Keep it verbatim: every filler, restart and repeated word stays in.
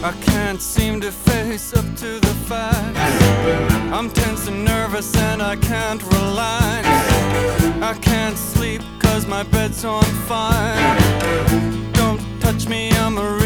I can't seem to face up to the facts. I'm tense and nervous and I can't relax. I can't sleep cause my bed's on fire. Don't touch me, I'm a